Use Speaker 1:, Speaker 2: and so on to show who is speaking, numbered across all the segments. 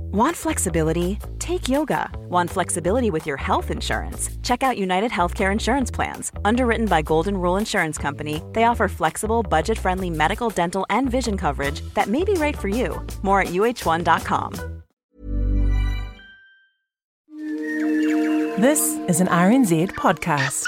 Speaker 1: Want flexibility? Take yoga. Want flexibility with your health insurance? Check out United Healthcare Insurance Plans. Underwritten by Golden Rule Insurance Company, they offer flexible, budget-friendly medical, dental, and vision coverage that may be right for you. More at uh1.com.
Speaker 2: This is an RNZ podcast.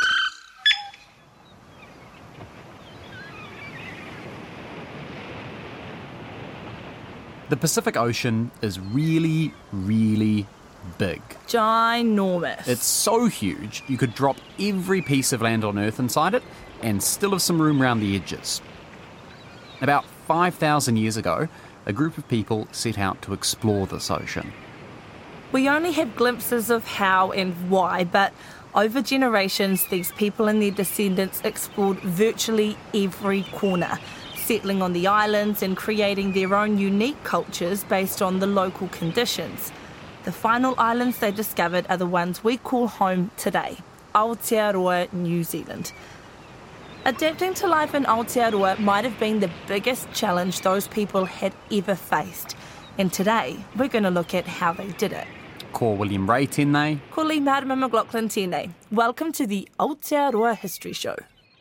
Speaker 3: The Pacific Ocean is really, really big.
Speaker 4: Ginormous.
Speaker 3: It's so huge, you could drop every piece of land on Earth inside it and still have some room around the edges. About 5,000 years ago, a group of people set out to explore this ocean.
Speaker 4: We only have glimpses of how and why, but over generations, these people and their descendants explored virtually every corner, settling on the islands and creating their own unique cultures based on the local conditions. The final islands they discovered are the ones we call home today, Aotearoa, New Zealand. Adapting to life in Aotearoa might have been the biggest challenge those people had ever faced. And today, we're going to look at how they did it.
Speaker 3: Ko William Ray tēnei.
Speaker 4: Ko Lee Marama McLaughlin tēnei. Welcome to the Aotearoa History Show.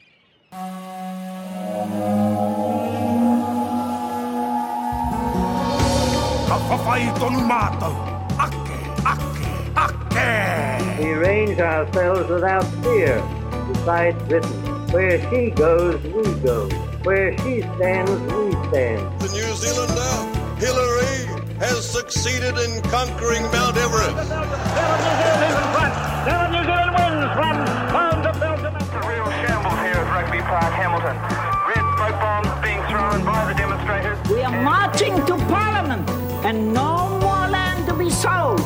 Speaker 5: We range ourselves without fear, beside Britain. Where she goes, we go. Where she stands, we stand.
Speaker 6: The New Zealander, Hillary, has succeeded in conquering Mount Everest.
Speaker 5: New Zealand wins from pound to Belgium.
Speaker 7: It's a real shambles here at Rugby Park, Hamilton. Red smoke bombs being thrown by the demonstrators.
Speaker 8: We are marching to Parliament and no more land to be sold.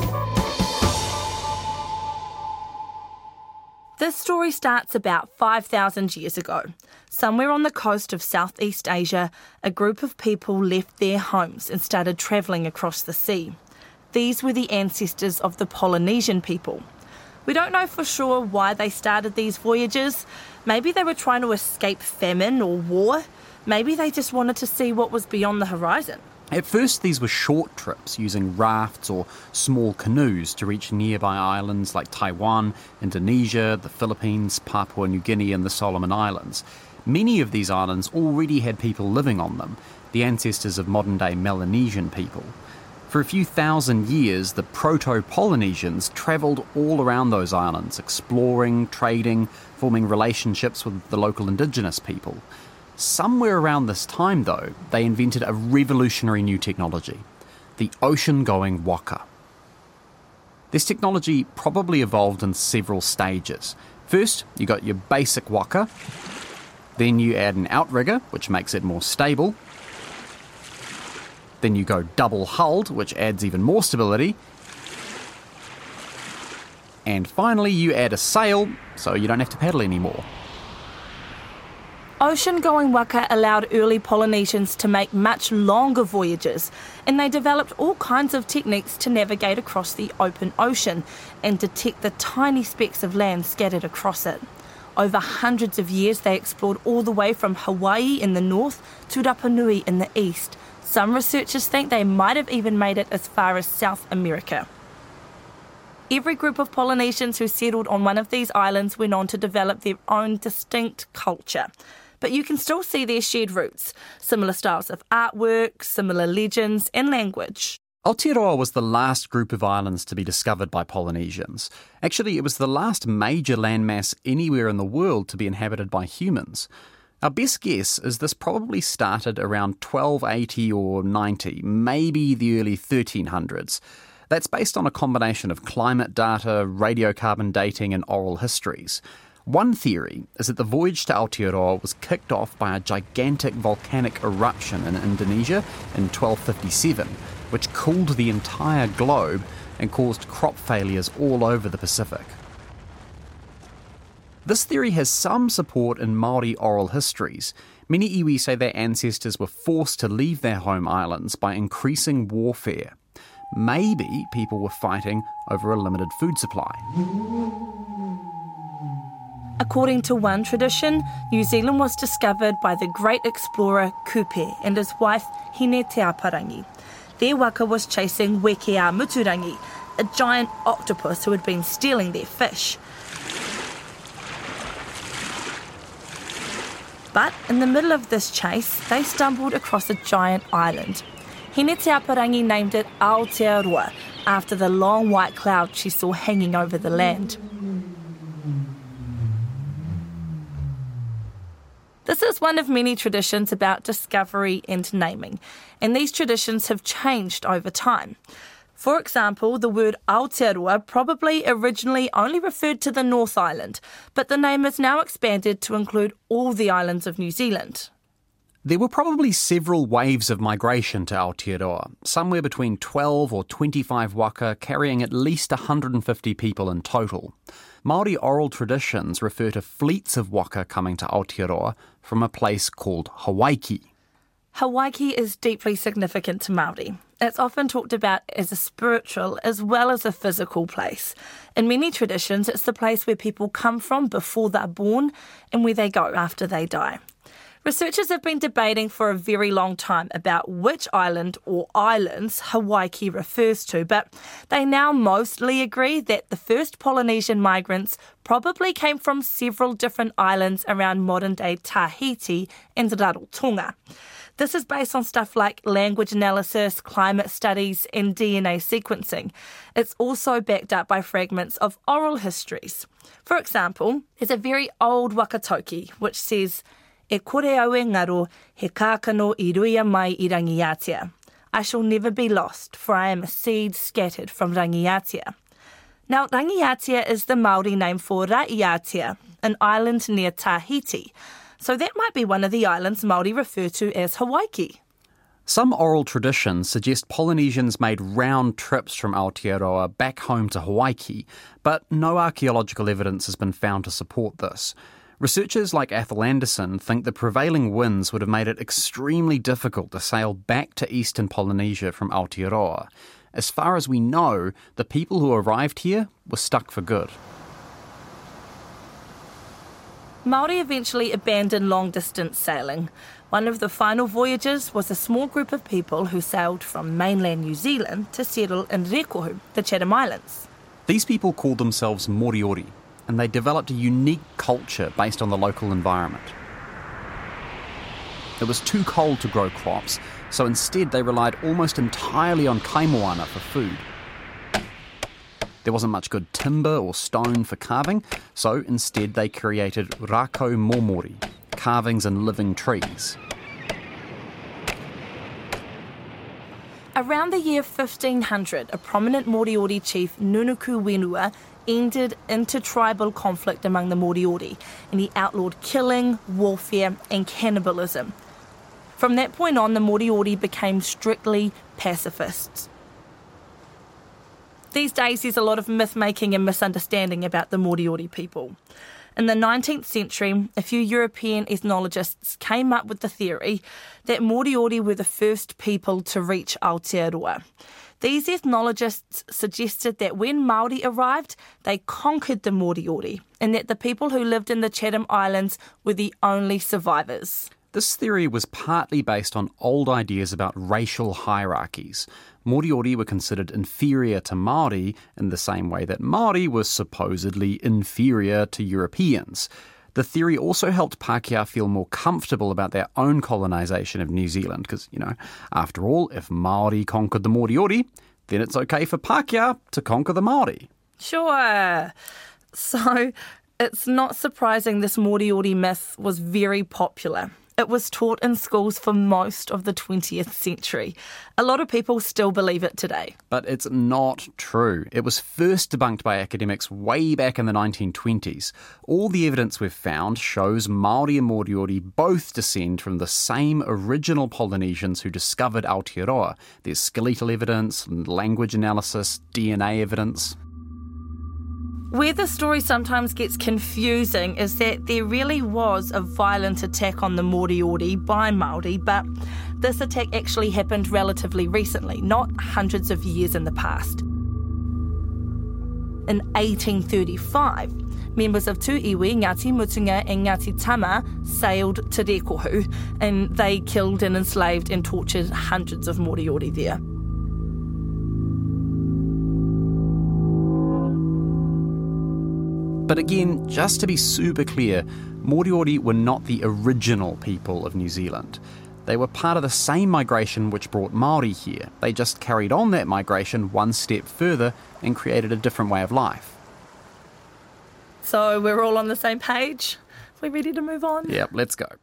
Speaker 4: This story starts about 5,000 years ago. Somewhere on the coast of Southeast Asia, a group of people left their homes and started travelling across the sea. These were the ancestors of the Polynesian people. We don't know for sure why they started these voyages. Maybe they were trying to escape famine or war. Maybe they just wanted to see what was beyond the horizon.
Speaker 3: At first, these were short trips using rafts or small canoes to reach nearby islands like Taiwan, Indonesia, the Philippines, Papua New Guinea and the Solomon Islands. Many of these islands already had people living on them, the ancestors of modern-day Melanesian people. For a few thousand years, the Proto-Polynesians travelled all around those islands, exploring, trading, forming relationships with the local indigenous people. Somewhere around this time, though, they invented a revolutionary new technology, the ocean-going waka. This technology probably evolved in several stages. First, you got your basic waka, then you add an outrigger, which makes it more stable, then you go double-hulled, which adds even more stability, and finally you add a sail, so you don't have to paddle anymore.
Speaker 4: Ocean-going waka allowed early Polynesians to make much longer voyages, and they developed all kinds of techniques to navigate across the open ocean and detect the tiny specks of land scattered across it. Over hundreds of years, they explored all the way from Hawaii in the north to Rapa Nui in the east. Some researchers think they might have even made it as far as South America. Every group of Polynesians who settled on one of these islands went on to develop their own distinct culture. But you can still see their shared roots, similar styles of artwork, similar legends and language.
Speaker 3: Aotearoa was the last group of islands to be discovered by Polynesians. Actually, it was the last major landmass anywhere in the world to be inhabited by humans. Our best guess is this probably started around 1280 or 90, maybe the early 1300s. That's based on a combination of climate data, radiocarbon dating and oral histories. One theory is that the voyage to Aotearoa was kicked off by a gigantic volcanic eruption in Indonesia in 1257, which cooled the entire globe and caused crop failures all over the Pacific. This theory has some support in Māori oral histories. Many iwi say their ancestors were forced to leave their home islands by increasing warfare. Maybe people were fighting over a limited food supply.
Speaker 4: According to one tradition, New Zealand was discovered by the great explorer Kupe and his wife Hine Te Aparangi. Their waka was chasing Wekea Muturangi, a giant octopus who had been stealing their fish. But in the middle of this chase, they stumbled across a giant island. Hine Te Aparangi named it Aotearoa, after the long white cloud she saw hanging over the land. This is one of many traditions about discovery and naming, and these traditions have changed over time. For example, the word Aotearoa probably originally only referred to the North Island, but the name is now expanded to include all the islands of New Zealand.
Speaker 3: There were probably several waves of migration to Aotearoa, somewhere between 12 or 25 waka carrying at least 150 people in total. Māori oral traditions refer to fleets of waka coming to Aotearoa from a place called Hawaiki.
Speaker 4: Hawaiki is deeply significant to Māori. It's often talked about as a spiritual as well as a physical place. In many traditions, it's the place where people come from before they're born and where they go after they die. Researchers have been debating for a very long time about which island or islands Hawaiki refers to, but they now mostly agree that the first Polynesian migrants probably came from several different islands around modern-day Tahiti and Rarotonga. This is based on stuff like language analysis, climate studies, and DNA sequencing. It's also backed up by fragments of oral histories. For example, there's a very old Wakatoki which says, "E kore au e ngaro, he kākano I ruia mai I Rangiatia. I shall never be lost, for I am a seed scattered from Rangiatia." Now, Rangiatia is the Māori name for Raiatia, an island near Tahiti. So that might be one of the islands Māori refer to as Hawaiki.
Speaker 3: Some oral traditions suggest Polynesians made round trips from Aotearoa back home to Hawaiki, but no archaeological evidence has been found to support this. Researchers like Athol Anderson think the prevailing winds would have made it extremely difficult to sail back to eastern Polynesia from Aotearoa. As far as we know, the people who arrived here were stuck for good.
Speaker 4: Māori eventually abandoned long-distance sailing. One of the final voyages was a small group of people who sailed from mainland New Zealand to settle in Rekohu, the Chatham Islands.
Speaker 3: These people called themselves Moriori, and they developed a unique culture based on the local environment. It was too cold to grow crops, so instead they relied almost entirely on kaimoana for food. There wasn't much good timber or stone for carving, so instead they created rako momori, carvings in living trees.
Speaker 4: Around the year 1500, a prominent Moriori chief, Nunuku Wenua, ended intertribal conflict among the Moriori, and he outlawed killing, warfare, and cannibalism. From that point on, the Moriori became strictly pacifists. These days, there's a lot of myth-making and misunderstanding about the Moriori people. In the 19th century, a few European ethnologists came up with the theory that Moriori were the first people to reach Aotearoa. These ethnologists suggested that when Māori arrived, they conquered the Moriori, and that the people who lived in the Chatham Islands were the only survivors.
Speaker 3: This theory was partly based on old ideas about racial hierarchies. Moriori were considered inferior to Māori in the same way that Māori was supposedly inferior to Europeans. The theory also helped Pākehā feel more comfortable about their own colonisation of New Zealand, because, after all, if Māori conquered the Moriori, then it's okay for Pākehā to conquer the Māori.
Speaker 4: Sure. So, it's not surprising this Moriori myth was very popular. It was taught in schools for most of the 20th century. A lot of people still believe it today.
Speaker 3: But it's not true. It was first debunked by academics way back in the 1920s. All the evidence we've found shows Māori and Moriori both descend from the same original Polynesians who discovered Aotearoa. There's skeletal evidence, language analysis, DNA evidence.
Speaker 4: Where the story sometimes gets confusing is that there really was a violent attack on the Moriori by Māori, but this attack actually happened relatively recently, not hundreds of years in the past. In 1835, members of two iwi, Ngāti Mutunga and Ngāti Tama, sailed to Rekohu, and they killed and enslaved and tortured hundreds of Moriori there.
Speaker 3: But again, just to be super clear, Moriori were not the original people of New Zealand. They were part of the same migration which brought Māori here. They just carried on that migration one step further and created a different way of life.
Speaker 4: So we're all on the same page? Are we ready to move on?
Speaker 3: Yep, let's go.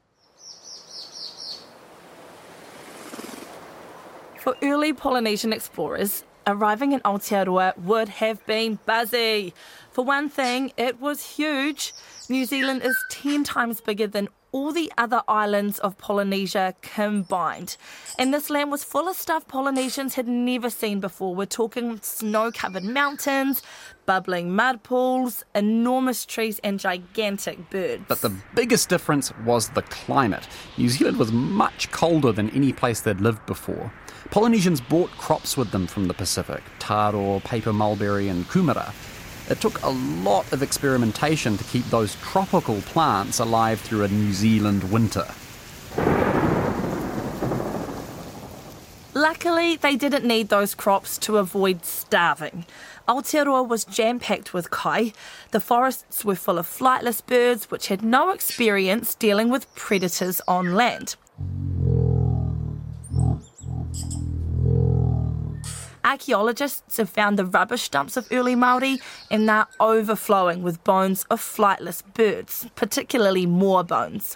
Speaker 4: For early Polynesian explorers, arriving in Aotearoa would have been busy. For one thing, it was huge. New Zealand is 10 times bigger than all the other islands of Polynesia combined. And this land was full of stuff Polynesians had never seen before. We're talking snow-covered mountains, bubbling mud pools, enormous trees and gigantic birds.
Speaker 3: But the biggest difference was the climate. New Zealand was much colder than any place they'd lived before. Polynesians brought crops with them from the Pacific, taro, paper mulberry and kumara. It took a lot of experimentation to keep those tropical plants alive through a New Zealand winter.
Speaker 4: Luckily, they didn't need those crops to avoid starving. Aotearoa was jam-packed with kai. The forests were full of flightless birds which had no experience dealing with predators on land. Archaeologists have found the rubbish dumps of early Māori and they're overflowing with bones of flightless birds, particularly moa bones.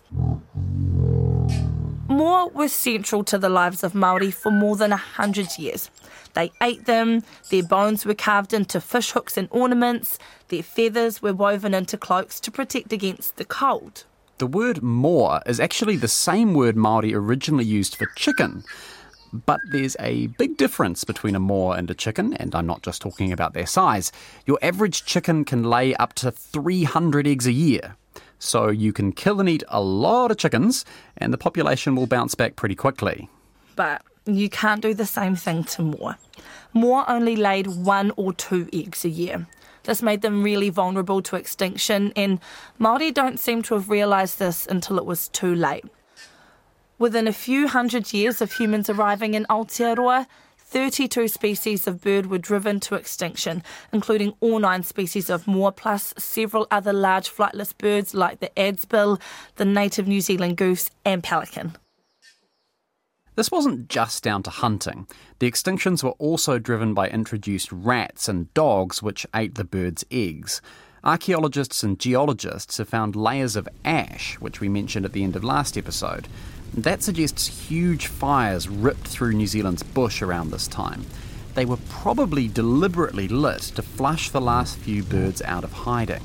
Speaker 4: Moa were central to the lives of Māori for more than 100 years. They ate them, their bones were carved into fish hooks and ornaments, their feathers were woven into cloaks to protect against the cold.
Speaker 3: The word moa is actually the same word Māori originally used for chicken. But there's a big difference between a moa and a chicken, and I'm not just talking about their size. Your average chicken can lay up to 300 eggs a year. So you can kill and eat a lot of chickens, and the population will bounce back pretty quickly.
Speaker 4: But you can't do the same thing to moa. Moa only laid 1 or 2 eggs a year. This made them really vulnerable to extinction, and Māori don't seem to have realised this until it was too late. Within a few hundred years of humans arriving in Aotearoa, 32 species of bird were driven to extinction, including all 9 species of moa, plus several other large flightless birds like the adsbill, the native New Zealand goose and pelican.
Speaker 3: This wasn't just down to hunting. The extinctions were also driven by introduced rats and dogs which ate the birds' eggs. Archaeologists and geologists have found layers of ash, which we mentioned at the end of last episode. That suggests huge fires ripped through New Zealand's bush around this time. They were probably deliberately lit to flush the last few birds out of hiding.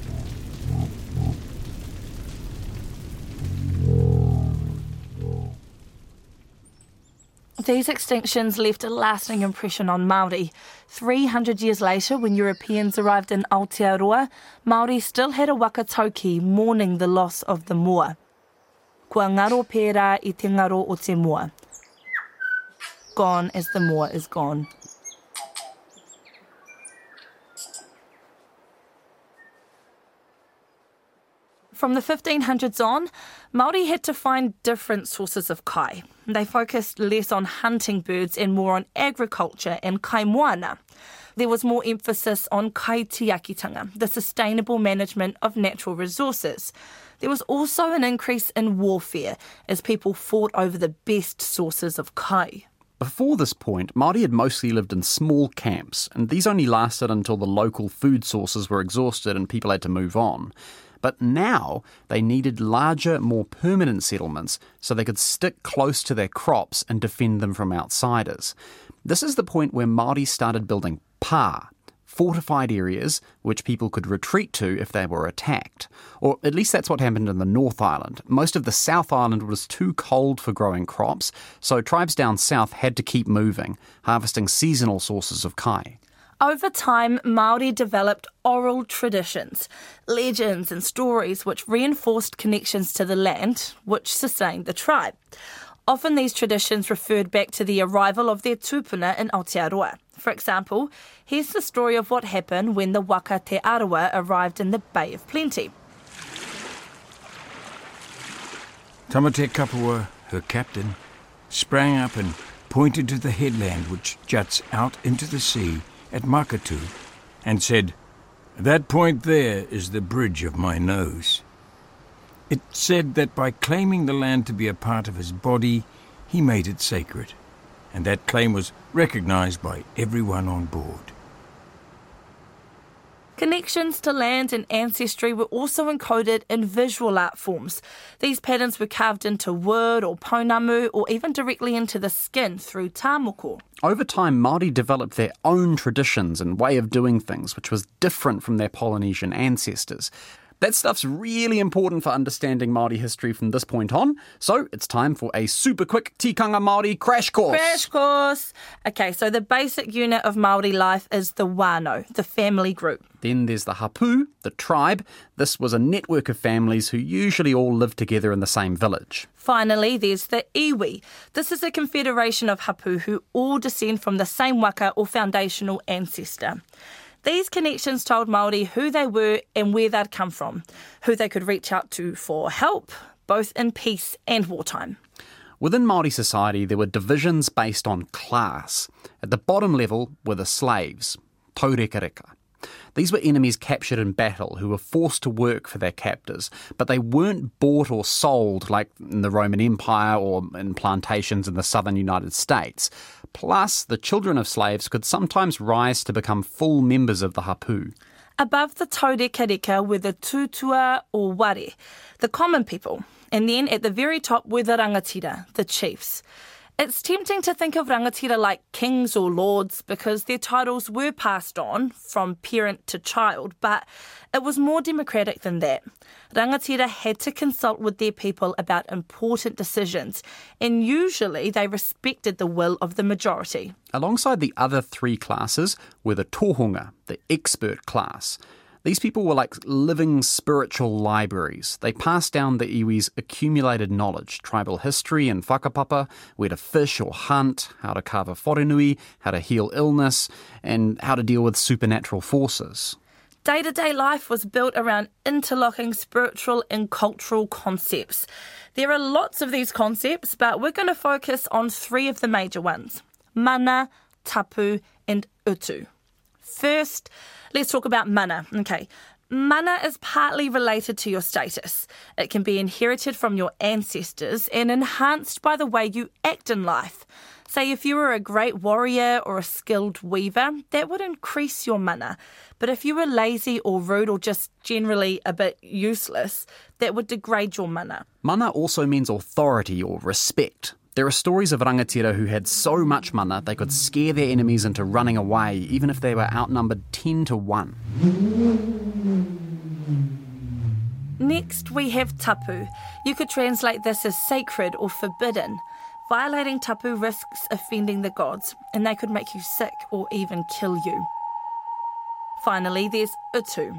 Speaker 4: These extinctions left a lasting impression on Māori. 300 years later, when Europeans arrived in Aotearoa, Māori still had a waka tauki mourning the loss of the moa. Kua ngaro pērā I te ngaro o te moa. Gone as the moa is gone. From the 1500s on, Māori had to find different sources of kai. They focused less on hunting birds and more on agriculture and kai moana. There was more emphasis on kai tiakitanga, the sustainable management of natural resources. There was also an increase in warfare as people fought over the best sources of kai.
Speaker 3: Before this point, Māori had mostly lived in small camps, and these only lasted until the local food sources were exhausted and people had to move on. But now they needed larger, more permanent settlements so they could stick close to their crops and defend them from outsiders. This is the point where Māori started building pā, fortified areas which people could retreat to if they were attacked. Or at least that's what happened in the North Island. Most of the South Island was too cold for growing crops, so tribes down south had to keep moving, harvesting seasonal sources of kai.
Speaker 4: Over time, Māori developed oral traditions, legends and stories which reinforced connections to the land, which sustained the tribe. Often these traditions referred back to the arrival of their tupuna in Aotearoa. For example, here's the story of what happened when the waka Te Arawa arrived in the Bay of Plenty.
Speaker 9: Tamate Kapua, her captain, sprang up and pointed to the headland which juts out into the sea at Makatu and said, That point there is the bridge of my nose. It said that by claiming the land to be a part of his body, he made it sacred. And that claim was recognised by everyone on board.
Speaker 4: Connections to land and ancestry were also encoded in visual art forms. These patterns were carved into wood or pounamu or even directly into the skin through tāmoko.
Speaker 3: Over time, Māori developed their own traditions and way of doing things, which was different from their Polynesian ancestors. That stuff's really important for understanding Māori history from this point on, so it's time for a super quick Tikanga Māori crash course.
Speaker 4: Crash course! Okay, so the basic unit of Māori life is the wānau, the family group.
Speaker 3: Then there's the hapu, the tribe. This was a network of families who usually all lived together in the same village.
Speaker 4: Finally, there's the iwi. This is a confederation of hapu who all descend from the same waka or foundational ancestor. These connections told Māori who they were and where they'd come from, who they could reach out to for help, both in peace and wartime.
Speaker 3: Within Māori society, there were divisions based on class. At the bottom level were the slaves, taurekareka. These were enemies captured in battle who were forced to work for their captors, but they weren't bought or sold like in the Roman Empire or in plantations in the southern United States. Plus, the children of slaves could sometimes rise to become full members of the hapu.
Speaker 4: Above the taurekareka were the tutua or ware, the common people, and then at the very top were the rangatira, the chiefs. It's tempting to think of rangatira like kings or lords because their titles were passed on from parent to child, but it was more democratic than that. Rangatira had to consult with their people about important decisions, and usually they respected the will of the majority.
Speaker 3: Alongside the other three classes were the tohunga, the expert class. These people were like living spiritual libraries. They passed down the iwi's accumulated knowledge, tribal history and whakapapa, where to fish or hunt, how to carve a wharenui, how to heal illness, and how to deal with supernatural forces.
Speaker 4: Day-to-day life was built around interlocking spiritual and cultural concepts. There are lots of these concepts, but we're going to focus on three of the major ones: mana, tapu, and utu. First, let's talk about mana. Okay, mana is partly related to your status. It can be inherited from your ancestors and enhanced by the way you act in life. Say if you were a great warrior or a skilled weaver, that would increase your mana. But if you were lazy or rude or just generally a bit useless, that would degrade your mana.
Speaker 3: Mana also means authority or respect. There are stories of rangatira who had so much mana they could scare their enemies into running away, even if they were outnumbered 10-1.
Speaker 4: Next, we have tapu. You could translate this as sacred or forbidden. Violating tapu risks offending the gods, and they could make you sick or even kill you. Finally, there's utu.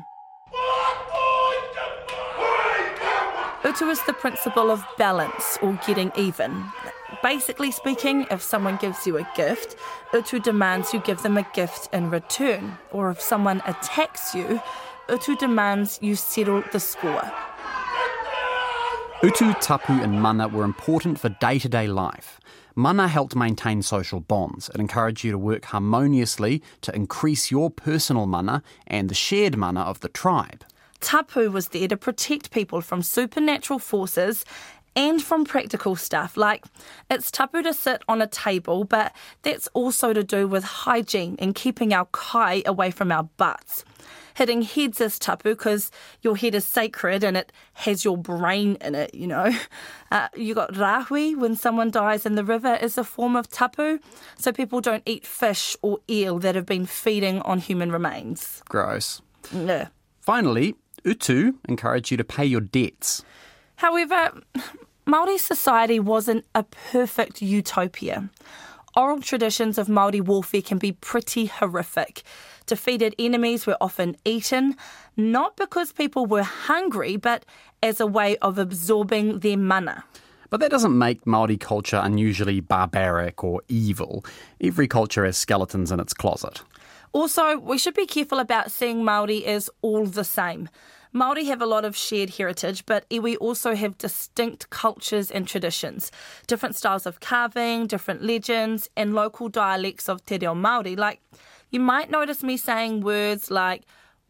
Speaker 4: Utu is the principle of balance or getting even. Basically speaking, if someone gives you a gift, utu demands you give them a gift in return. Or if someone attacks you, utu demands you settle the score.
Speaker 3: Utu, tapu and mana were important for day-to-day life. Mana helped maintain social bonds. It encouraged you to work harmoniously to increase your personal mana and the shared mana of the tribe.
Speaker 4: Tapu was there to protect people from supernatural forces and from practical stuff, like it's tapu to sit on a table, but that's also to do with hygiene and keeping our kai away from our butts. Hitting heads is tapu because your head is sacred and it has your brain in it, you know. You got rahui, when someone dies in the river, is a form of tapu, so people don't eat fish or eel that have been feeding on human remains.
Speaker 3: Gross.
Speaker 4: Yeah.
Speaker 3: Finally, utu encouraged you to pay your debts.
Speaker 4: However, Māori society wasn't a perfect utopia. Oral traditions of Māori warfare can be pretty horrific. Defeated enemies were often eaten, not because people were hungry, but as a way of absorbing their mana.
Speaker 3: But that doesn't make Māori culture unusually barbaric or evil. Every culture has skeletons in its closet.
Speaker 4: Also, we should be careful about seeing Māori as all the same. Māori have a lot of shared heritage, but iwi also have distinct cultures and traditions, different styles of carving, different legends, and local dialects of te reo Māori. Like, you might notice me saying words like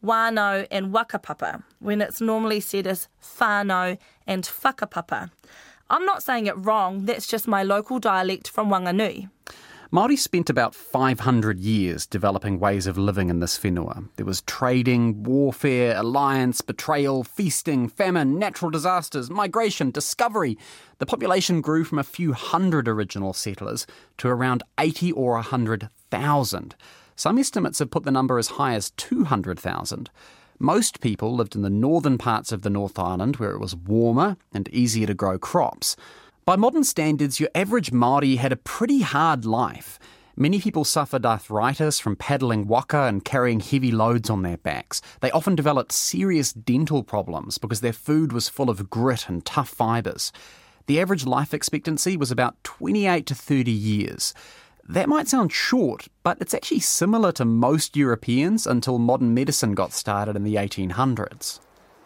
Speaker 4: wānau and wakapapa, when it's normally said as whānau and whakapapa. I'm not saying it wrong, that's just my local dialect from Wanganui.
Speaker 3: Māori spent about 500 years developing ways of living in this whenua. There was trading, warfare, alliance, betrayal, feasting, famine, natural disasters, migration, discovery. The population grew from a few hundred original settlers to around 80 or 100,000. Some estimates have put the number as high as 200,000. Most people lived in the northern parts of the North Island where it was warmer and easier to grow crops. By modern standards, your average Māori had a pretty hard life. Many people suffered arthritis from paddling waka and carrying heavy loads on their backs. They often developed serious dental problems because their food was full of grit and tough fibres. The average life expectancy was about 28 to 30 years. That might sound short, but it's actually similar to most Europeans until modern medicine got started in the 1800s.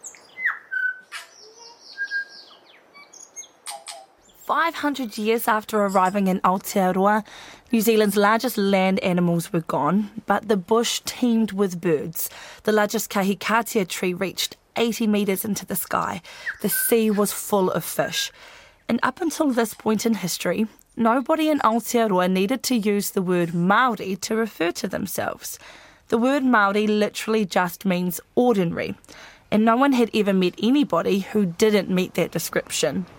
Speaker 4: 500 years after arriving in Aotearoa, New Zealand's largest land animals were gone, but the bush teemed with birds. The largest kahikatea tree reached 80 metres into the sky. The sea was full of fish. And up until this point in history, nobody in Aotearoa needed to use the word Māori to refer to themselves. The word Māori literally just means ordinary, and no one had ever met anybody who didn't meet that description.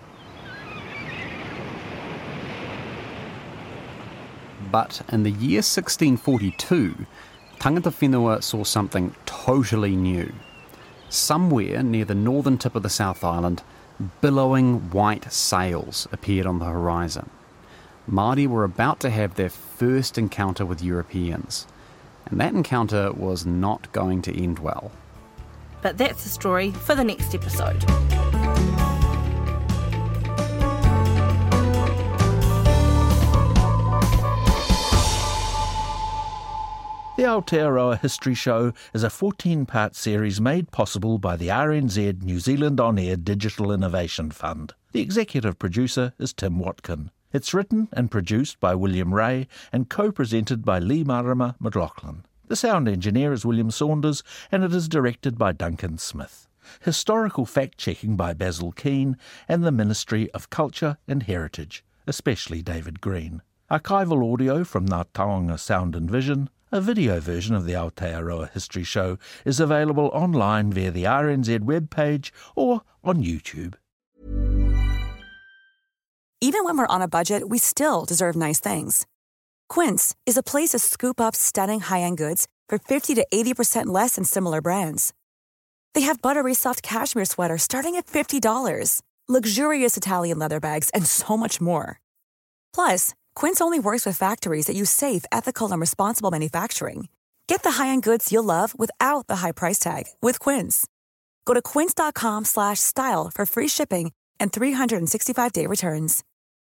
Speaker 3: But in the year 1642, tangata whenua saw something totally new. Somewhere near the northern tip of the South Island, billowing white sails appeared on the horizon. Māori were about to have their first encounter with Europeans, and that encounter was not going to end well.
Speaker 4: But that's the story for the next episode.
Speaker 10: The Aotearoa History Show is a 14-part series made possible by the RNZ New Zealand On Air Digital Innovation Fund. The executive producer is Tim Watkin. It's written and produced by William Ray and co-presented by Lee Marama McLaughlin. The sound engineer is William Saunders and it is directed by Duncan Smith. Historical fact-checking by Basil Keane and the Ministry of Culture and Heritage, especially David Green. Archival audio from Ngā Taonga Sound and Vision. A video version of the Aotearoa History Show is available online via the RNZ webpage or on YouTube.
Speaker 11: Even when we're on a budget, we still deserve nice things. Quince is a place to scoop up stunning high-end goods for 50 to 80% less than similar brands. They have buttery soft cashmere sweaters starting at $50, luxurious Italian leather bags, and so much more. Plus, Quince only works with factories that use safe, ethical, and responsible manufacturing. Get the high-end goods you'll love without the high price tag with Quince. Go to quince.com/style for free shipping and 365-day returns.